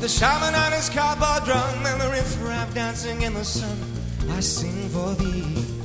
The shaman and his cowboy drum and the riff-raff dancing in the sun. I sing for thee.